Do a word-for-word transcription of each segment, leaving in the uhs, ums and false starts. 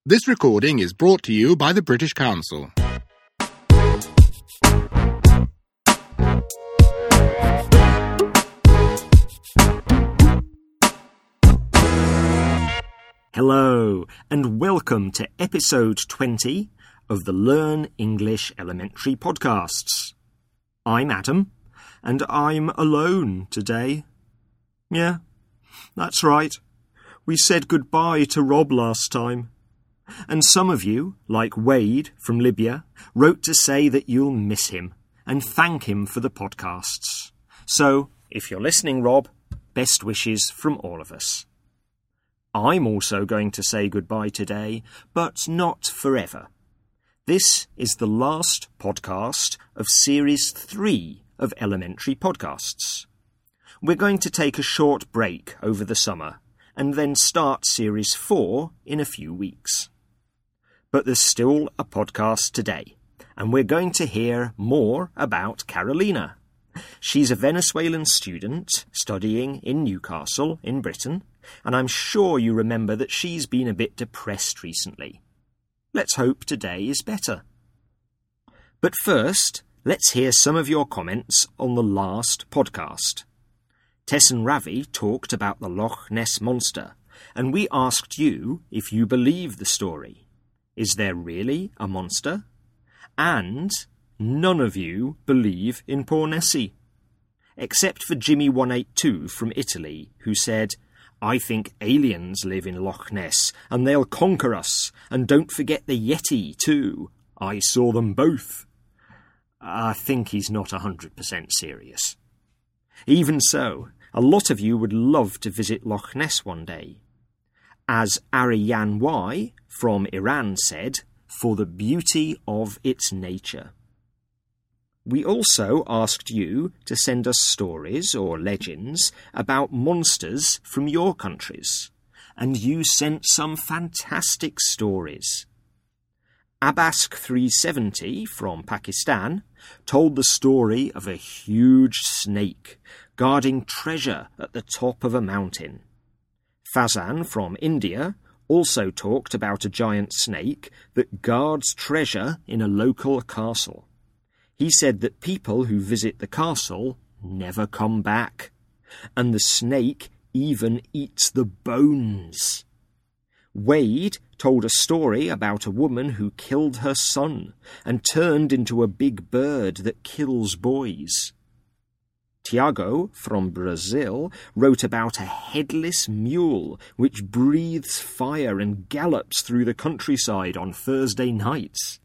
This recording is brought to you by the British Council. Hello, and welcome to episode twenty of the Learn English Elementary podcasts. I'm Adam, and I'm alone today. Yeah, that's right. We said goodbye to Rob last time. And some of you, like Wade from Libya, wrote to say that you'll miss him and thank him for the podcasts. So, if you're listening, Rob, best wishes from all of us. I'm also going to say goodbye today, but not forever. This is the last podcast of Series three of Elementary Podcasts. We're going to take a short break over the summer and then start Series four in a few weeks. But there's still a podcast today, and we're going to hear more about Carolina. She's a Venezuelan student studying in Newcastle in Britain, and I'm sure you remember that she's been a bit depressed recently. Let's hope today is better. But first, let's hear some of your comments on the last podcast. Tess and Ravi talked about the Loch Ness Monster, and we asked you if you believe the story. Is there really a monster? And none of you believe in poor Nessie. Except for Jimmy one eight two from Italy, who said, I think aliens live in Loch Ness, and they'll conquer us, and don't forget the Yeti, too. I saw them both. I think he's not one hundred percent serious. Even so, a lot of you would love to visit Loch Ness one day. As Ariane Y from Iran said, for the beauty of its nature. We also asked you to send us stories or legends about monsters from your countries, and you sent some fantastic stories. Abask three seventy from Pakistan told the story of a huge snake guarding treasure at the top of a mountain. Fazan from India also talked about a giant snake that guards treasure in a local castle. He said that people who visit the castle never come back, and the snake even eats the bones. Wade told a story about a woman who killed her son and turned into a big bird that kills boys. Tiago from Brazil wrote about a headless mule which breathes fire and gallops through the countryside on Thursday nights.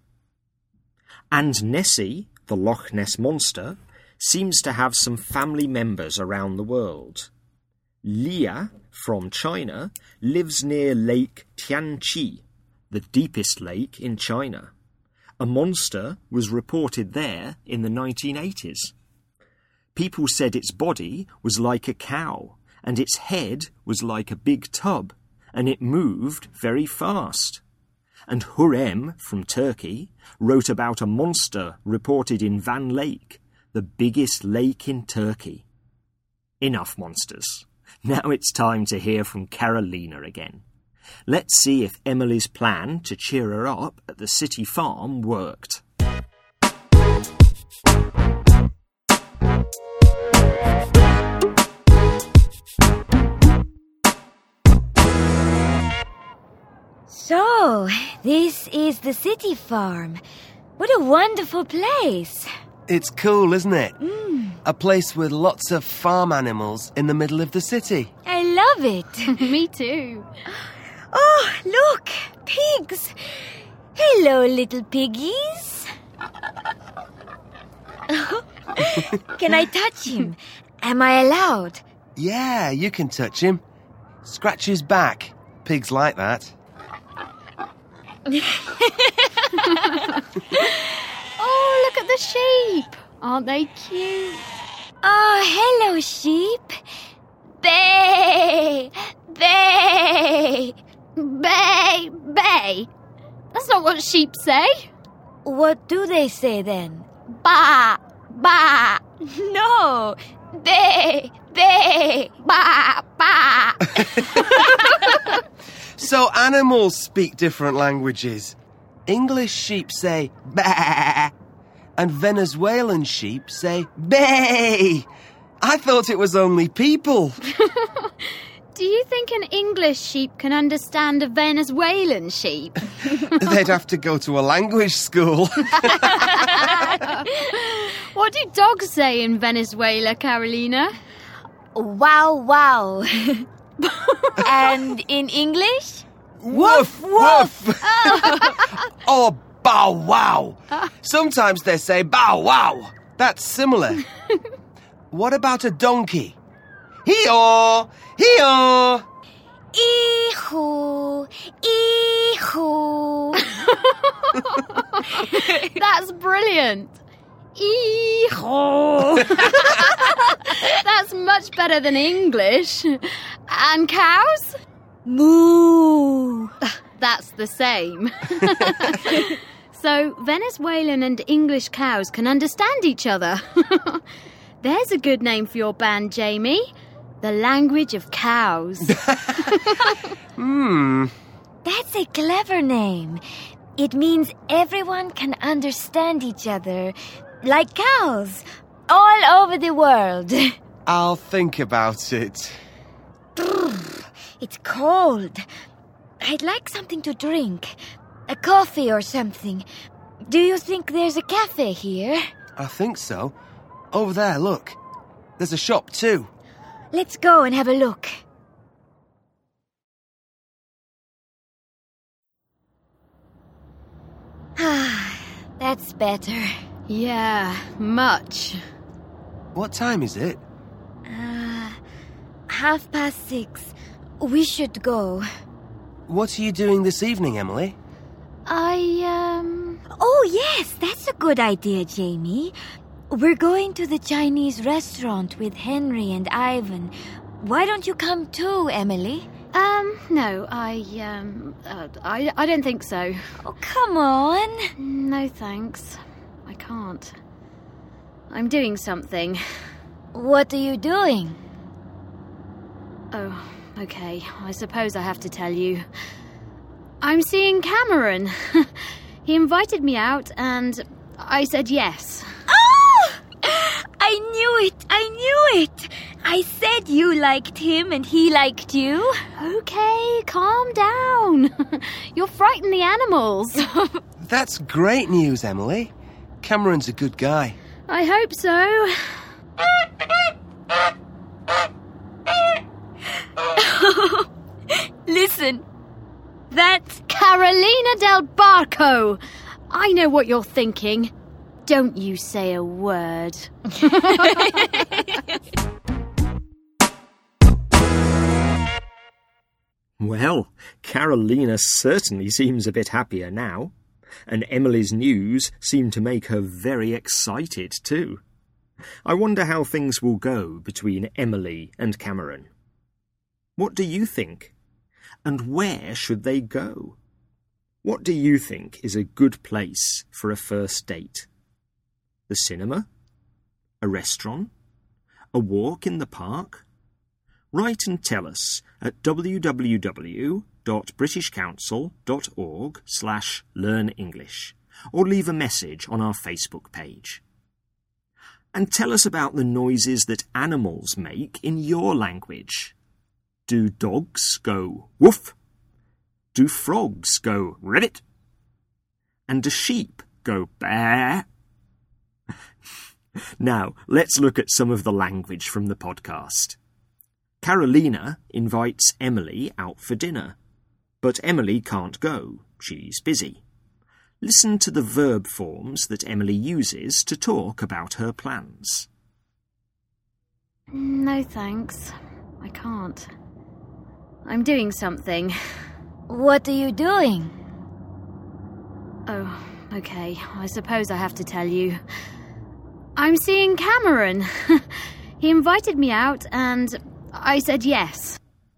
And Nessie, the Loch Ness Monster, seems to have some family members around the world. Lia from China lives near Lake Tianqi, the deepest lake in China. A monster was reported there in the nineteen eighties. People said its body was like a cow, and its head was like a big tub, and it moved very fast. And Hurrem from Turkey wrote about a monster reported in Van Lake, the biggest lake in Turkey. Enough monsters. Now it's time to hear from Carolina again. Let's see if Emily's plan to cheer her up at the city farm worked. So, this is the city farm. What a wonderful place. It's cool, isn't it? Mm. A place with lots of farm animals in the middle of the city. I love it. Me too. Oh, look, pigs. Hello, little piggies. Can I touch him? Am I allowed? Yeah, you can touch him. Scratch his back. Pigs like that. Oh, look at the sheep. Aren't they cute? Oh, hello, sheep. Bay! Bay! Bay, bay. That's not what sheep say. What do they say then? Ba, ba. No! Bay! Bay! Ba, ba. So animals speak different languages. English sheep say ba, and Venezuelan sheep say bay. I thought it was only people. Do you think an English sheep can understand a Venezuelan sheep? They'd have to go to a language school. What do dogs say in Venezuela, Carolina? Wow, wow. And in English? Woof, woof. Or bow wow. Sometimes they say bow wow. That's similar. What about a donkey? Hee-haw, hee-haw. Ihu, ihu. That's brilliant. Ee-haw. That's much better than English. And cows? Moo. That's the same. So Venezuelan and English cows can understand each other. There's a good name for your band, Jamie. The Language of Cows. Hmm. That's a clever name. It means everyone can understand each other, like cows, all over the world. I'll think about it. It's cold. I'd like something to drink. A coffee or something. Do you think there's a cafe here? I think so. Over there, look. There's a shop too. Let's go and have a look. Ah, that's better. Yeah, much. What time is it? Uh, half past six. We should go. What are you doing this evening, Emily? I, um... Oh, yes, that's a good idea, Jamie. We're going to the Chinese restaurant with Henry and Ivan. Why don't you come too, Emily? Um, no, I, um... Uh, I, I don't think so. Oh, come on. No, thanks. I can't. I'm doing something. What are you doing? Oh, okay. I suppose I have to tell you. I'm seeing Cameron. He invited me out and I said yes. Oh! I knew it! I knew it! I said you liked him and he liked you. Okay, calm down. You'll frighten the animals. That's great news, Emily. Cameron's a good guy. I hope so. Listen. That's Carolina Del Barco. I know what you're thinking. Don't you say a word. Well, Carolina certainly seems a bit happier now, and Emily's news seemed to make her very excited too. I wonder how things will go between Emily and Cameron. What do you think? And where should they go? What do you think is a good place for a first date? The cinema? A restaurant? A walk in the park? Write and tell us at w w w dot british council dot org slash learn english or leave a message on our Facebook page. And tell us about the noises that animals make in your language. Do dogs go woof? Do frogs go ribbit? And do sheep go baa? Now, let's look at some of the language from the podcast. Carolina invites Emily out for dinner, but Emily can't go. She's busy. Listen to the verb forms that Emily uses to talk about her plans. No, thanks. I can't. I'm doing something. What are you doing? Oh, okay. I suppose I have to tell you. I'm seeing Cameron. He invited me out and I said yes.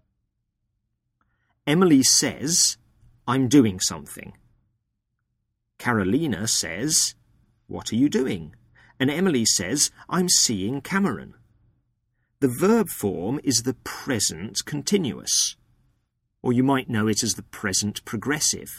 Emily says, I'm doing something. Carolina says, what are you doing? And Emily says, I'm seeing Cameron. The The verb form is the present continuous, or you might know it as the present progressive.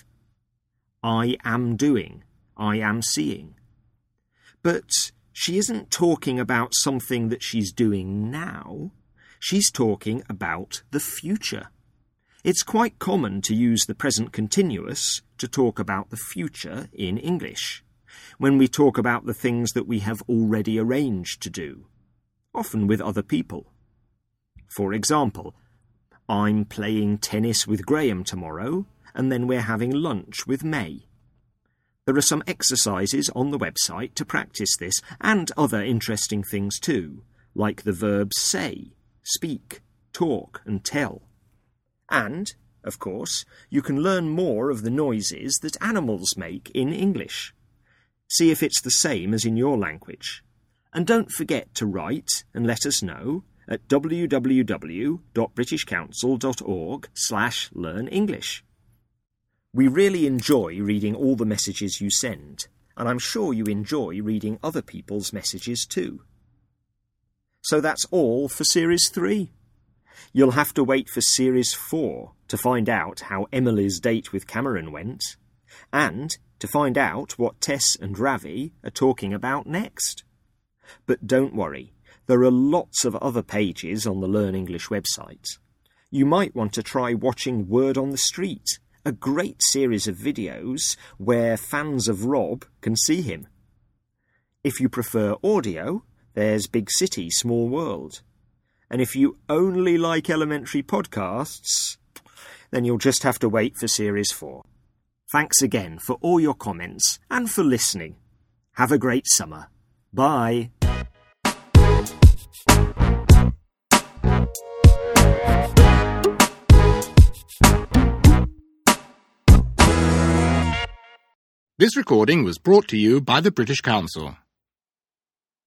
I am doing, I am seeing. But she isn't talking about something that she's doing now. She's talking about the future. It's quite common to use the present continuous to talk about the future in English, when we talk about the things that we have already arranged to do, often with other people. For example, I'm playing tennis with Graham tomorrow, and then we're having lunch with May. There are some exercises on the website to practice this, and other interesting things too, like the verbs say, speak, talk, and tell. And, of course, you can learn more of the noises that animals make in English. See if it's the same as in your language. And don't forget to write and let us know at w w w dot british council dot org slash learn english. We really enjoy reading all the messages you send, and I'm sure you enjoy reading other people's messages too. So that's all for Series three. You'll have to wait for Series four to find out how Emily's date with Cameron went, and to find out what Tess and Ravi are talking about next. But don't worry, there are lots of other pages on the Learn English website. You might want to try watching Word on the Street, a great series of videos where fans of Rob can see him. If you prefer audio, there's Big City, Small World. And if you only like elementary podcasts, then you'll just have to wait for Series four. Thanks again for all your comments and for listening. Have a great summer. Bye. This recording was brought to you by the British Council.